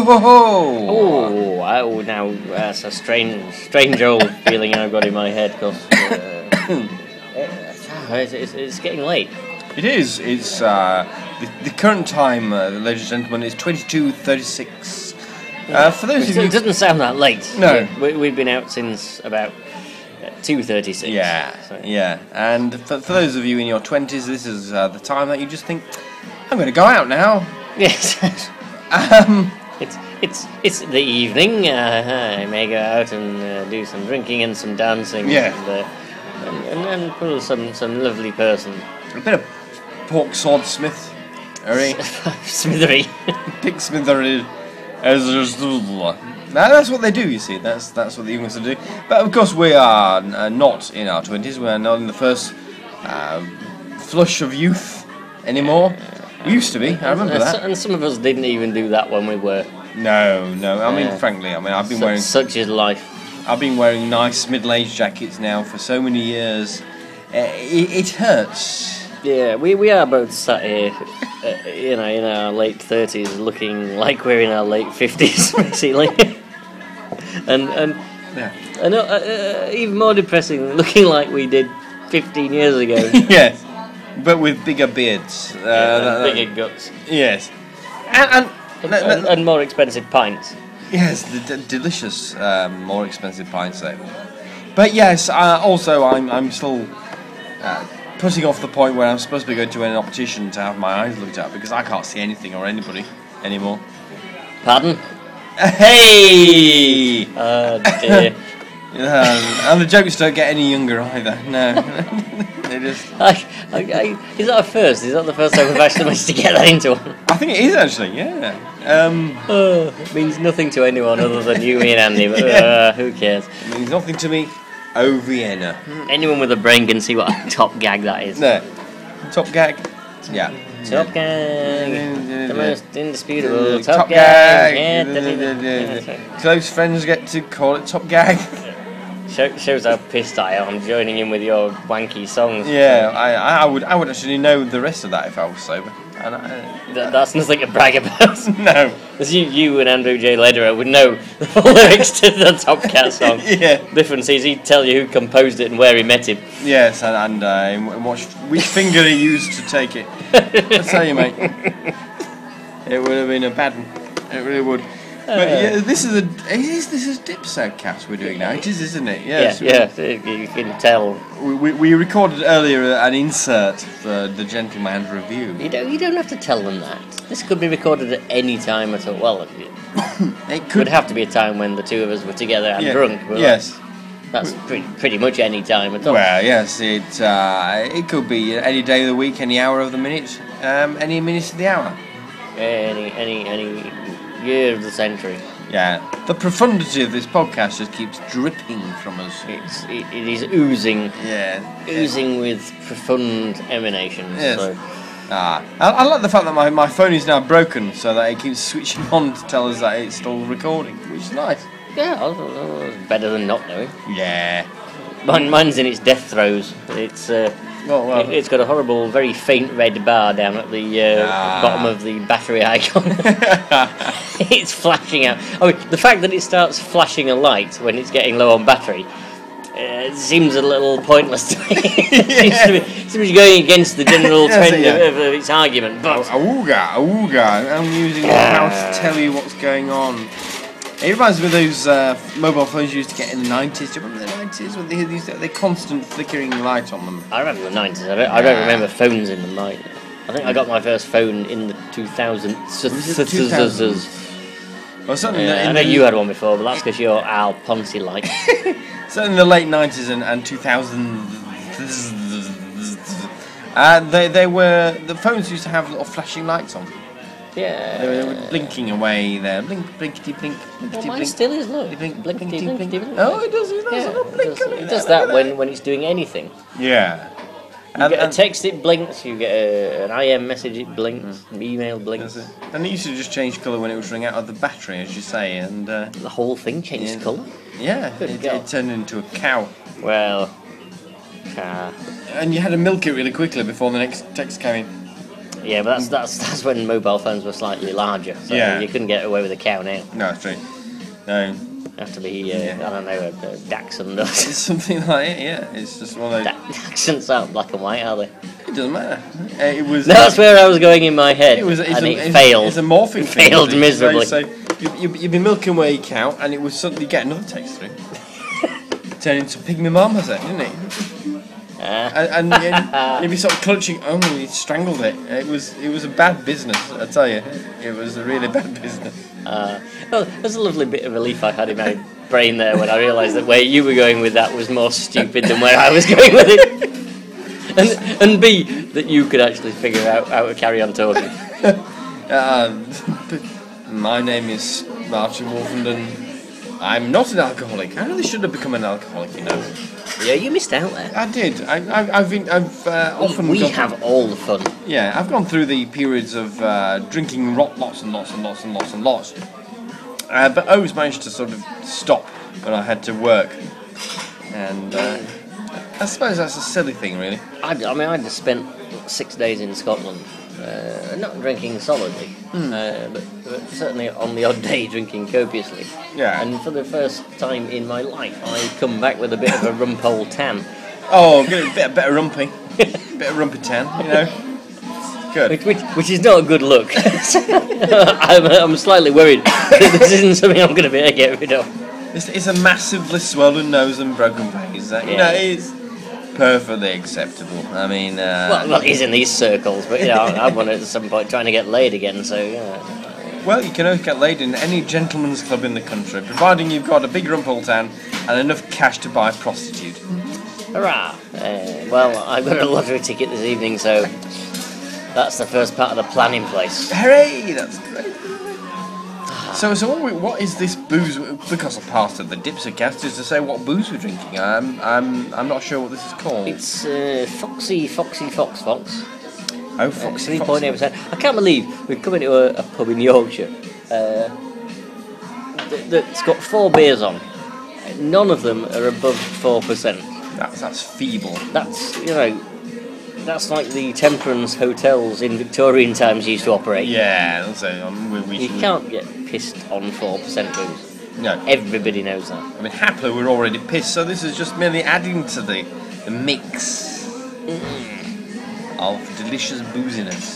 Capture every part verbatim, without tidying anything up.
ho ho! Oh, oh, now that's a strange, strange old feeling I've got in my head because uh, it's, it's, it's getting late. It is. It's uh, the, the current time, uh, ladies and gentlemen, is twenty-two thirty-six. Uh, for those of you, It doesn't sound that late. No. we, we've been out since about two thirty-six. yeah, so. yeah. And for, for those of you in your twenties, this is uh, the time that you just think, I'm going to go out now. Yes. Um, it's it's it's the evening. Uh, I may go out and uh, do some drinking and some dancing. Yeah. And, uh, and, and, and pull some some lovely person. a bit of pork sword smith, Harry. Smithery. Pig smithery. Now that's what they do, you see. That's that's what the youngsters do. But of course, we are uh, not in our twenties. We are not in the first uh, flush of youth anymore. We used to be. I remember and, that. And some of us didn't even do that when we were. No, no. I mean, Yeah. frankly, I mean, I've been Such, wearing such is life. I've been wearing nice middle-aged jackets now for so many years. Uh, it, it hurts. Yeah, we, we are both sat here, uh, you know, in our late thirties, looking like we're in our late fifties, basically. and and Yeah. and uh, uh, even more depressing, looking like we did fifteen years ago. Yes, but with bigger beards. Uh, Yeah, that- and that- bigger guts. Yes, and, and, And, that- and, that- and more expensive pints. yes, the d- delicious, um, more expensive pints though. But yes, uh, also I'm I'm still uh, putting off the point where I'm supposed to be going to an optician to have my eyes looked at because I can't see anything or anybody anymore. Pardon? Hey! Oh dear. Um, and the jokes don't get any younger either. No, they just. I, I, I, is that a first? Is that the first time we've actually managed to get that into one? I think it is actually. Yeah. Um, Oh, it means nothing to anyone other than you, me and Andy, but Yeah. uh, who cares? it means nothing to me. Oh Vienna. Anyone with a brain can see what a top gag that is. No. Top gag. Yeah. Top gag, the most indisputable Uh, top, top gag. gag. Yeah, da, da, da, da. Yeah, that's right. Close friends get to call it top gag. Show, shows how pissed I am joining in with your wanky songs. Yeah, I, I would, I would actually know the rest of that if I was sober. And I, Th- that's nothing to brag about. no. Because you, you and Andrew J. Lederer would know the full lyrics to the Top Cat song. Yeah. Difference is he'd tell you who composed it and where he met him. Yes, and, and uh, and which, which finger he used to take it. I tell you, mate, it would have been a bad one. It really would. But yeah, this is a it is this is Dipsack cast we're doing now. It is, isn't it? Yes. Yeah, yeah, you can tell. We, we, we recorded earlier an insert for the Gentleman's Review. You don't, you don't have to tell them that. This could be recorded at any time at all. Well, it It would could. have to be a time when the two of us were together and Yeah. drunk. But Yes. That's pretty, pretty much any time at all. Well, yes. It uh, it could be any day of the week, any hour of the minute, um, any minute of the hour. Any, any, any year of the century. Yeah. The profundity of this podcast just keeps dripping from us. It's, it, it is oozing, Yeah. oozing with profound emanations. Yes. So. Ah, I, I like the fact that my, my phone is now broken, so that it keeps switching on to tell us that it's still recording, which is nice. Yeah, oh, oh, it's better than not knowing. Yeah. Mine, mine's in its death throes. It's uh, Well, well. it, it's got a horrible, very faint red bar down at the uh, Ah. bottom of the battery icon. It's flashing out. I mean, the fact that it starts flashing a light when it's getting low on battery uh, seems a little pointless to me. It seems to be, seems to be going against the general Yes, trend yeah. of, of its argument. But Awooga, awooga. I'm using the mouse to tell you what's going on. It reminds me of those uh, mobile phones you used to get in the nineties. Do you remember the nineties? When they had these the constant flickering light on them? I remember the nineties. I don't, I don't remember phones in them. Like, I think I got my first phone in the two thousands. Was it two thousands? Well, certainly Yeah, in I know the, you had one before, but that's because you're Al Ponzi like. certainly in the late nineties and, and two thousand. Uh, they they were the phones used to have little flashing lights on. Yeah. They were, they were blinking away there. Blink, blinkety, blink, Well, blinkety, mine blink. still is, look. Blink, Blinkety, blinkety, blinkety, blink. blink. Oh, it does. It does. Yeah, a little it blink does, on it it does there, that look at when, when it's doing anything. Yeah. You And- get a and- text, it blinks. You get a, an I M message, it blinks. An email blinks. That's it. And it used to just change colour when it was running out of the battery, as you say, and uh, The whole thing changed Yeah. colour. yeah, Good it, God. it turned into a cow. Well, uh, And you had to milk it really quickly before the next text came in. Yeah, but that's that's that's when mobile phones were slightly larger. So Yeah. you couldn't get away with a cow now. No, it's true. No, You have to be, uh, Yeah. I don't know, a, a Dachshund or it's something like it. Yeah, it's just one of those. Da- Dachshunds aren't black and white, are they? It doesn't matter. Uh, It was. No, that's where I was going in my head, It was. It's and a, it it's, failed. It's a morphing It thing. failed isn't it? miserably. So, so you, you, you'd be milking away your cow, and it would suddenly get another text through. Turn into Pygmy Marmoset, didn't it? Ah. And, and, and you'd be sort of clutching. Oh, he strangled it. It was. It was a bad business. I tell you, it was a really bad business. Uh, well, there's a lovely bit of relief I had in my brain there when I realised that where you were going with that was more stupid than where I was going with it. And, and B, that you could actually figure out how to carry on talking. Uh, my name is Martin Wolfenden. I'm not an alcoholic. I really should have become an alcoholic, you know. Yeah, you missed out there. I did. I, I, I've been. I've uh, often. We gone- have all the fun. Yeah, I've gone through the periods of uh, drinking rot lots and lots and lots and lots and lots. Uh, but I always managed to sort of stop when I had to work. And uh, I suppose that's a silly thing, really. I, I mean, I just spent six days in Scotland, uh, not drinking solidly, uh, but, but certainly on the odd day drinking copiously. Yeah. And for the first time in my life, I come back with a bit of a rumpole tan. Oh, get a bit, bit of rumpy. Bit of rumpy tan, you know. Good. Which, which, which is not a good look. I'm, I'm slightly worried that this isn't something I'm going to be able to get rid of. It's, it's a massively swollen nose and broken face. That, you Yeah. know, it's perfectly acceptable. I mean, uh, Well, well, it is in these circles, but you know, I'm one at some point trying to get laid again, so yeah. well, you can always get laid in any gentleman's club in the country, providing you've got a big rumple tan and enough cash to buy a prostitute. Hurrah! Uh, well, I've got a lottery ticket this evening, so that's the first part of the plan in place. Hooray! That's great. So, so what, we, what is this booze? Because a part of the Dipsacast is to say what booze we're drinking. I'm, I'm, I'm not sure what this is called. It's uh, Foxy, Foxy, Fox, Fox. oh, Uh, Foxy, three Foxy. point eight percent. I can't believe we've come into a, a pub in Yorkshire uh, that, that's got four beers on. None of them are above four percent. That's that's feeble. That's, you know, that's like the temperance hotels in Victorian times used to operate. Yeah, that's it. Um, we, we, You we- can't get pissed on four percent booze. No, Everybody knows that. I mean happily we're already pissed, so this is just merely adding to the the mix of delicious booziness.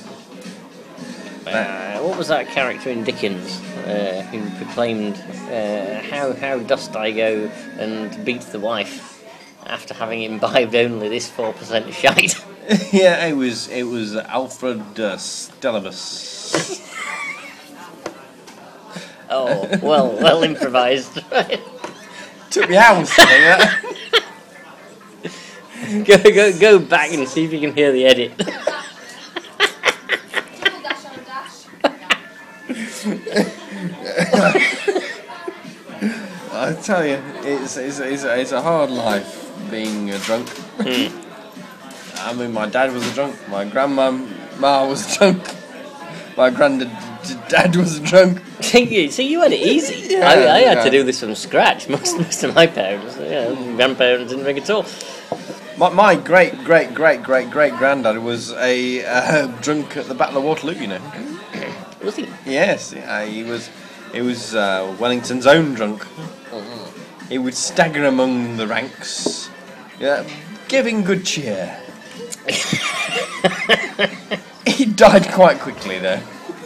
Uh, what was that character in Dickens uh, who proclaimed, uh, how, how dost I go and beat the wife after having imbibed only this four percent shite? Yeah, it was it was Alfred uh, Stelibus. Oh, well, well improvised. Took me hours to think that. go, go, go back and see if you can hear the edit. I tell you, it's it's it's, a- it's a hard life being a drunk. I mean, my dad was a drunk. My grandma ma was a drunk. My granddad dad was a drunk. See, see, you had it easy. Yeah, I, I had yeah. to do this from scratch. Most, most of my parents, you know, grandparents didn't drink at all. My, my great great great great great granddad was a uh, drunk at the Battle of Waterloo. You know. Was he? Yes, uh, he was. He was uh, Wellington's own drunk. He would stagger among the ranks, yeah, giving good cheer. He died quite quickly, though.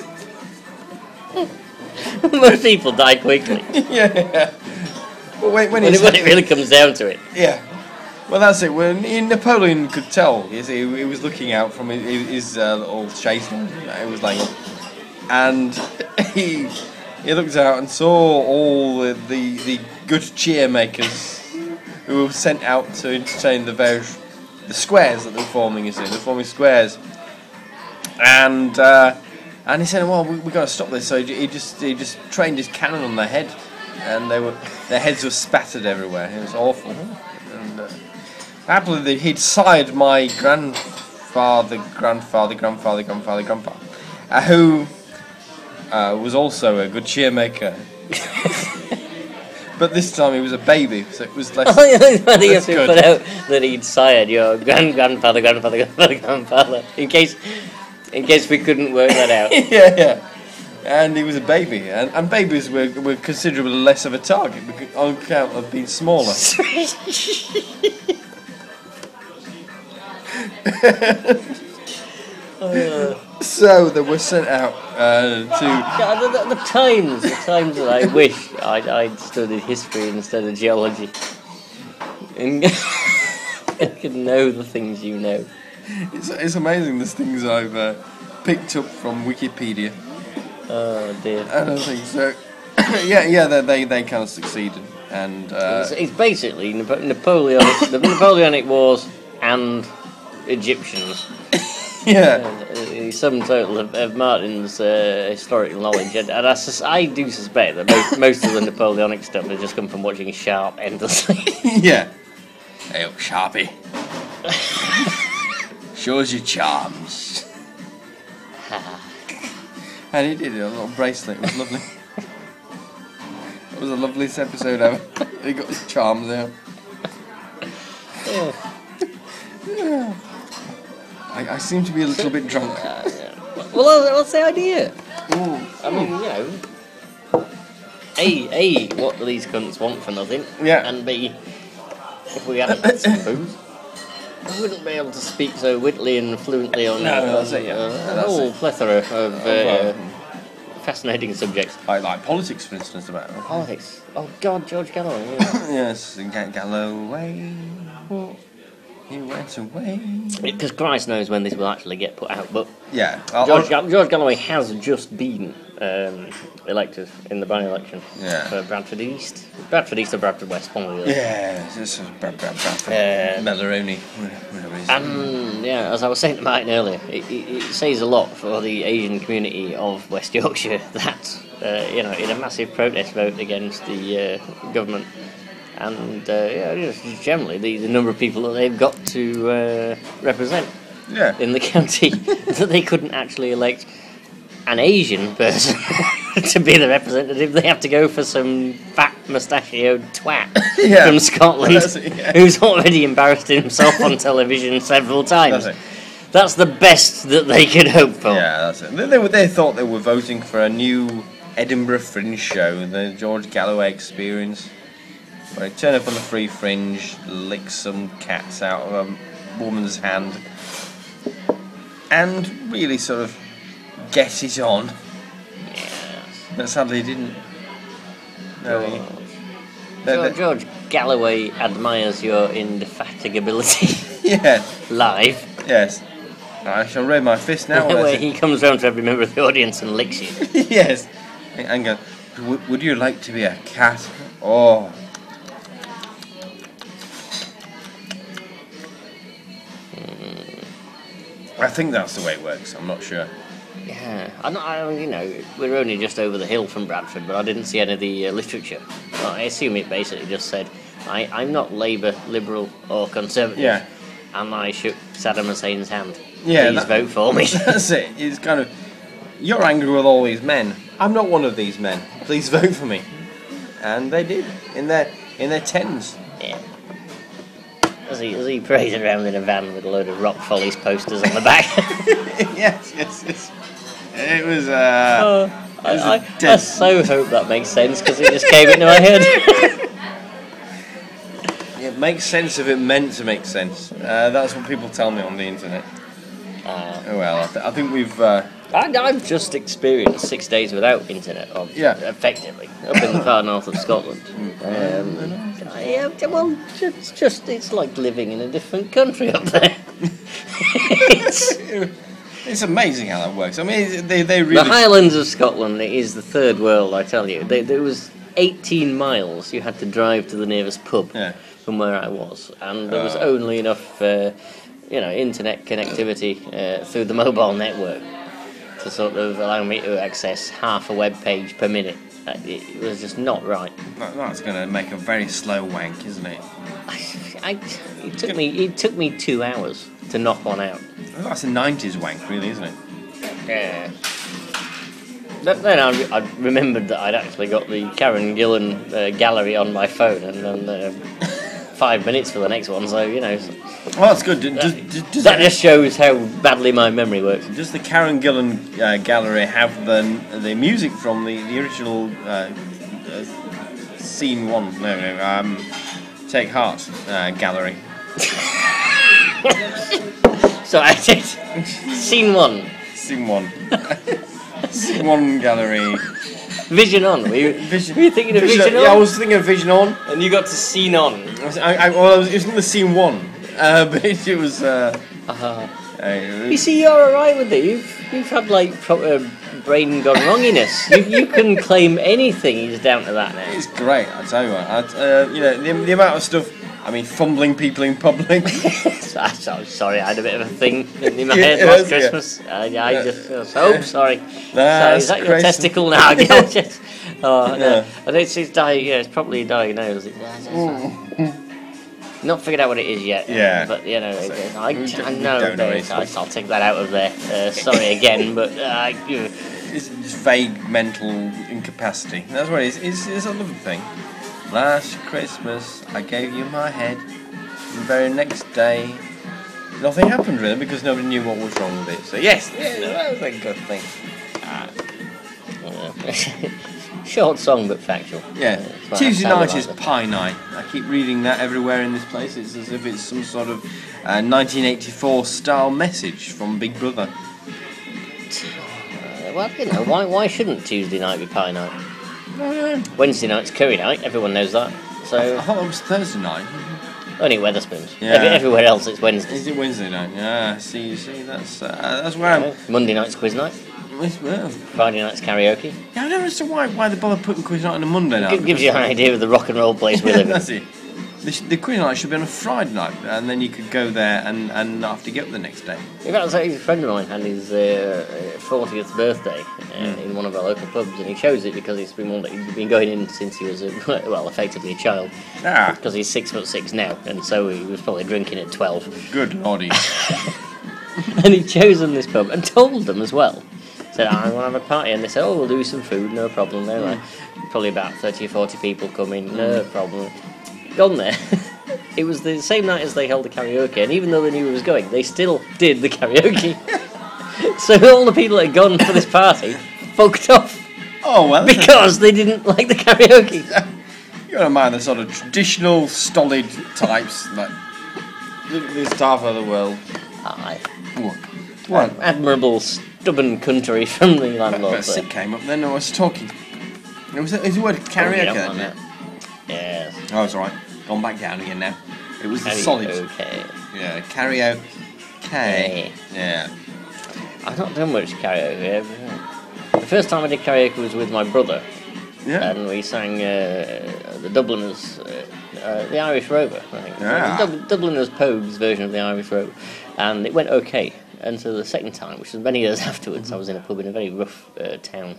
Most people die quickly Yeah. Well, wait, when when he it, when it really comes down to it. yeah. Well, that's it. When he- Napoleon could tell, you see, he was looking out from his, his uh, little chaise line. It was like, and he he looked out and saw all the the, the good cheer makers who were sent out to entertain the various the squares that they were forming. You see, they're forming squares, and uh, and he said, "Well, we we got to stop this." So he, he just he just trained his cannon on their head, and they were their heads were spattered everywhere. It was awful. And uh, happily, they- he'd sired my grandfather, grandfather, grandfather, grandfather, grandpa, uh, who uh, was also a good cheer maker. But this time he was a baby, so it was less. I think you have That's to good. put out that he'd sired your grand grandfather, grandfather, grandfather, grandfather, in case In case we couldn't work that out. yeah, yeah. And he was a baby, and, and babies were, were considerably less of a target because, on account of being smaller. uh, so they were sent out uh, to. Yeah, the, the, the times, the times that I wish I'd, I'd studied history instead of geology, and I could know the things you know. It's, it's amazing. There's things I've uh, picked up from Wikipedia. Oh dear. I don't think so. yeah, yeah, they, they they kind of succeeded, and uh, it's, it's basically Napo- Napoleonic, the Napoleonic Wars and Egyptians. yeah, And, uh, the sum total of, of Martin's uh, historical knowledge, and, and I, sus- I do suspect that most, most of the Napoleonic stuff has just come from watching Sharp endlessly. yeah. Hey up, Sharpie. Shows your charms. And he did it, a little bracelet, it was lovely. It was the loveliest episode ever. He got his charms out. Yeah. Yeah. I, I seem to be a little bit drunk. Uh, yeah. Well, what's the idea? Ooh. I mean, you know, A, A, what do these cunts want for nothing? Yeah. And B, if we hadn't had some booze, I wouldn't be able to speak so wittily and fluently on, No, on that's it, yeah. uh, That's a whole it. plethora of uh, fascinating subjects. Like, like politics, for instance, about it. Politics. Oh God, George Galloway. Yeah. Yes, Ga- Galloway. He went away. Because Christ knows when this will actually get put out, but Yeah. I'll, George, I'll- Ga- George Galloway has just been um, elected in the by-election Yeah. for Bradford East. Bradford East or Bradford West, one of the other. Yeah, this is Brad, Brad, Bradford. Uh, Mellaroni. Whatever it is. And yeah, as I was saying to Martin earlier, it, it, it says a lot for the Asian community of West Yorkshire that, uh, you know, in a massive protest vote against the uh, government, and uh, yeah, just generally the, the number of people that they've got to uh, represent Yeah. in the county, that they couldn't actually elect an Asian person to be the representative. They have to go for some fat mustachioed twat Yeah. from Scotland That's it, yeah. who's already embarrassed himself on television several times. That's it. That's the best that they could hope for. Yeah, that's it. They, they, were, they thought they were voting for a new Edinburgh Fringe show, the George Galloway Experience, where he turn up on the free fringe, lick some cats out of a woman's hand, and really sort of get it on. Yes. But sadly, he didn't. No, he, they- George, they- George Galloway admires your indefatigability yes, live, yes. I shall raise my fist now. when I where see- he comes round to every member of the audience and licks you. yes. And go, "Would- would you like to be a cat? Oh. I think that's the way it works. I'm not sure. Yeah, I'm not, I, you know, we're only just over the hill from Bradford, but I didn't see any of the uh, literature. Well, I assume it basically just said, I, I'm not Labour, Liberal or Conservative. Yeah. And I shook Saddam Hussein's hand. Yeah, Please that- vote for me. That's it. It's kind of, you're angry with all these men. I'm not one of these men. Please vote for me. And they did in their in their tens. Yeah. As he, as he parades around in a van with a load of Rock Follies posters on the back. yes, yes, yes. It was. Uh, Oh, I, was a I, I dead- so hope that makes sense because it just came into my head. It makes sense if it meant to make sense. Uh, that's what people tell me on the internet. Uh, Oh well, I, th- I think we've. Uh, I, I've just experienced six days without internet, or Yeah. effectively, up in the far north of Scotland. Um, yeah, well, it's just, it's like living in a different country up there. It's, it's amazing how that works. I mean, they they the really. Highlands of Scotland is the third world, I tell you. There, there was eighteen miles you had to drive to the nearest pub Yeah. from where I was, and there was Oh. only enough, uh, you know, internet connectivity uh, through the mobile network to sort of allow me to access half a web page per minute. Uh, It was just not right. That, that's going to make a very slow wank, isn't it? I, I, it took me it took me two hours to knock one out. That's a nineties wank, really, isn't it? Yeah. But then I, re- I remembered that I'd actually got the Karen Gillan uh, gallery on my phone, and then uh, five minutes for the next one, so, you know. Well, that's good. Does, that, does, does that it, just shows how badly my memory works. does the Karen Gillan uh, Gallery have the the music from the, the original uh, uh, Scene One? No, no, um, Take Heart uh, Gallery. So I did. Scene One. Scene One. Scene One Gallery. Vision On. Were you, Vision, were you thinking of Vision, Vision On? Yeah, I was thinking of Vision On. And you got to Scene On. I, was, I, I, well, I was, it was in the Scene One, uh, but it, it was. Uh, Uh-huh. uh, You see, you're alright with it. You've, you've had, like, proper brain gone wronginess. you, you can claim anything is down to that now. It's great, I tell you what. I, uh, you know, the, the amount of stuff. I mean, fumbling people in public. So, I'm sorry, I had a bit of a thing in my Yeah, head it last was, Christmas. yeah. I, I Yeah. just feel so sorry. That's so, is that your crazy. testicle now? Gil? Just- oh, no. Yeah. I think it's, it's di- yeah, it's probably diagnosed. It's, uh, not figured out what it is yet. Yeah. But, you know, So, it, I, we don't- I we know. don't know that- anything. I'll, I'll take that out of there. Uh, sorry again, but... Uh, you- It's just vague mental incapacity. That's what it is. It's, it's a lovely thing. Last Christmas, I gave you my head. The very next day, nothing happened really because nobody knew what was wrong with it. So yes, yeah, that was a good thing. uh, short song, but factual. Yeah. Uh, it's what Tuesday I sounded night like is that. pie night. I keep reading that everywhere in this place. It's as if it's some sort of uh, nineteen eighty-four style message from Big Brother. Uh, well, you know, why why shouldn't Tuesday night be pie night? Wednesday night's curry night, everyone knows that. I So, thought it was Thursday night. only Weatherspoons. Yeah. Every, everywhere else it's Wednesday. Is it Wednesday night? Yeah. See, see, that's uh, that's where I'm. Uh, Monday night's quiz night. Well, Friday night's karaoke. yeah, I don't understand why why they bother putting quiz night on a Monday night. It gives you an idea of the rock and roll place we live in. That's it. The, sh- the quiz night should be on a Friday night, and then you could go there and, and not have to get up the next day. In fact, a friend of mine had his uh, fortieth birthday uh, Mm. in one of our local pubs, and he chose it because it's been one that he'd been going in since he was, a, well, effectively a child. Ah, Because he's six foot six now, and so he was probably drinking at twelve. good lordy. And he'd chosen this pub and told them as well. Said, I want to have a party, and they said, oh, we'll do some food, no problem. They're like, probably about thirty or forty people coming, no problem. Gone there. It was the same night as they held the karaoke, and even though they knew he was going, they still did the karaoke. So all the people that had gone for this party fucked off Oh well, because they didn't like the karaoke. you don't mind the sort of traditional, stolid types like this half of the world. Aye. What? What? Admirable, stubborn country from the landlord. But Sid came up then. I was talking. It was. It was the word karaoke. Oh, Then, yeah, yeah. Yes. Oh, it's all right. Gone back down again now. It was the solid. Okay. Yeah, karaoke. Hey. Yeah. I've not done much karaoke. The first time I did karaoke was with my brother, Yeah. and we sang uh, the Dubliners, uh, uh, the Irish Rover, I think. Yeah. Dub- Dubliners Pogues version of the Irish Rover, and it went okay. And so the second time, which was many years afterwards, I was in a pub in a very rough uh, town,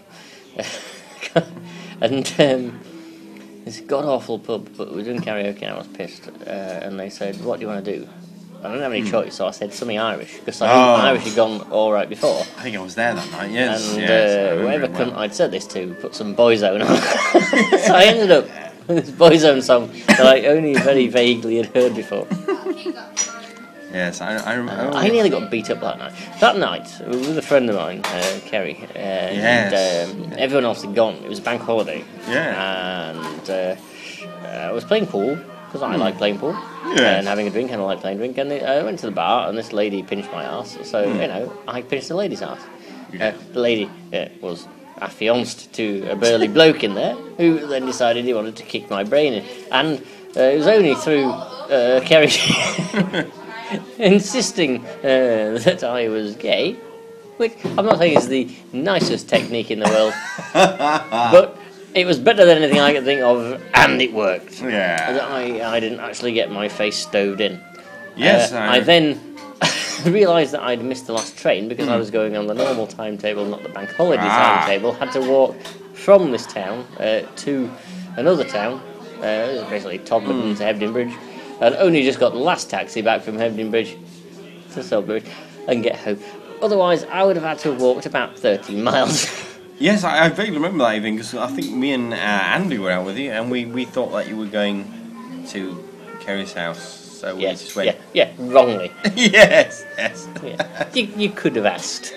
and um, this god awful pub, but we were doing karaoke, and I was pissed. Uh, and they said, "What do you want to do?" I didn't have any choice, so I said something Irish because I knew Oh. Irish had gone all right before. I think I was there that night. Yes. And yes, I uh, remember whatever it well. cunt I'd said this to put some Boyzone on. So I ended up with this Boyzone song that I only very vaguely had heard before. Yes, I. I, remember. Uh, I nearly got beat up that night. That night, we were with a friend of mine, uh, Kerry, uh, Yes. and um, everyone else had gone. It was a bank holiday. Yeah. And uh, uh, I was playing pool, because I like playing pool, Yes. and having a drink, and I like playing drink. And I uh, went to the bar, and this lady pinched my ass. So, you know, I pinched the lady's ass. Uh, the lady uh, was affianced to a burly bloke in there, who then decided he wanted to kick my brain in. And uh, it was only through uh, Kerry insisting uh, that I was gay, which I'm not saying is the nicest technique in the world, but it was better than anything I could think of, and it worked. Yeah. I, I didn't actually get my face stoved in. Yes. Uh, I, I then realised that I'd missed the last train because I was going on the normal timetable, not the bank holiday Ah. timetable. Had to walk from this town uh, to another town, uh, basically Todmorden to Hebden Bridge, and only just got the last taxi back from Hebden Bridge to Silbridge and get home. Otherwise, I would have had to have walked about thirty miles. Yes, I, I vaguely remember that evening because I think me and uh, Andy were out with you, and we, we thought that you were going to Kerry's house. So we Yes, just went. yeah, yeah, wrongly. yes, yes. Yeah. You, you could have asked.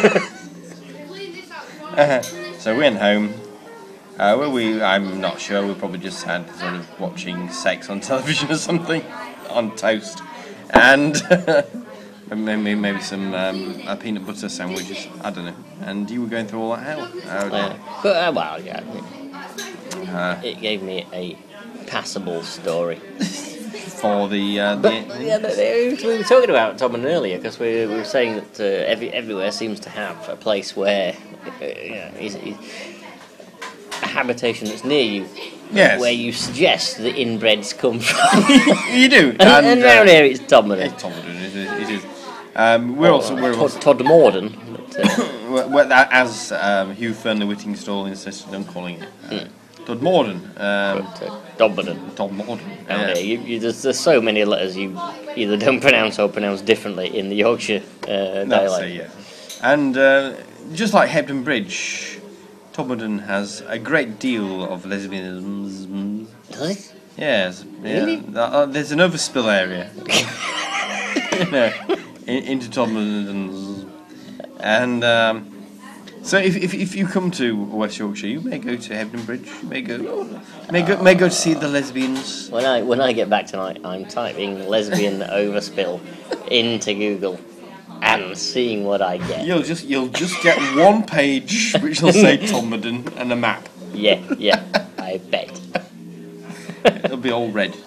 uh, so we went home. Uh, well, we I'm not sure. We probably just had sort of watching sex on television or something on toast, and maybe maybe some um, uh, peanut butter sandwiches. I don't know. And you were going through all that hell. Oh, Uh, but, uh, well, yeah, uh, it gave me a passable story. for the, uh, But the yeah, but, uh, we were talking about Tom and earlier because we, we were saying that uh, every everywhere seems to have a place where uh, yeah, is, is a habitation that's near you, Yes. where you suggest the inbreds come from. you do. and, and uh, round here it's Dominic. It's Todmorden, it is. It is. Um, we're also we're also, Todd Morden. But, uh, well, well, that- as um, Hugh Fernley Whittingstall insisted on calling it, uh, Todmorden. Um, but, uh, Dominic. Todmorden. Round Yeah. here, you, you, there's, there's so many letters you either don't pronounce or pronounce differently in the Yorkshire uh, That's dialect. it, yeah. And uh, just like Hebden Bridge, Todmorden has a great deal of lesbianism. Does it? Yes. Yeah. Really? Uh, uh, there's an overspill area. you know, in, into Todmorden. And um, so if, if if you come to West Yorkshire, you may go to Hebden Bridge. You may go, may go, may go to see the lesbians. When I when I get back tonight, I'm typing lesbian overspill into Google and seeing what I get. You'll just you'll just get one page which will say Todmorden and a map. Yeah, yeah, I bet. It'll be all red.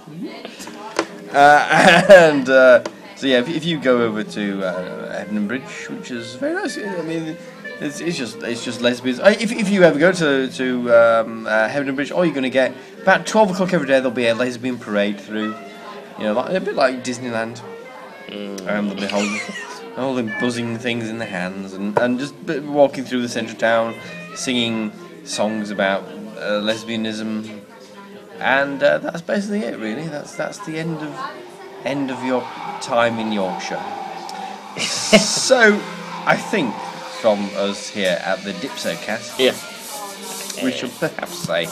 Uh, and uh, so yeah, if, if you go over to uh, Hebden Bridge, which is very nice. I mean, it's, it's just it's just lesbians. Uh, If if you ever go to to um, uh, Hebden Bridge, all you're going to get about twelve o'clock every day. There'll be a lesbian parade through. You know, like, a bit like Disneyland. Mm. Um, they'll be holding all the buzzing things in their hands and and just b- walking through the centre of town, singing songs about uh, lesbianism. And uh, that's basically it, really. That's that's the end of end of your time in Yorkshire. So, I think from us here at the Dipsocast, Yeah. we should perhaps say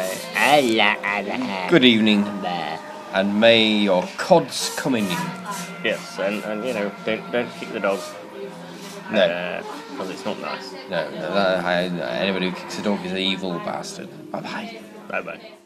Uh, good evening, There. and may your cods come in you. Yes, and, and you know, don't don't kick the dog. No, Because it's not nice. no, no, no, I- anybody who kicks a dog is an evil bastard. Bye bye. Bye bye.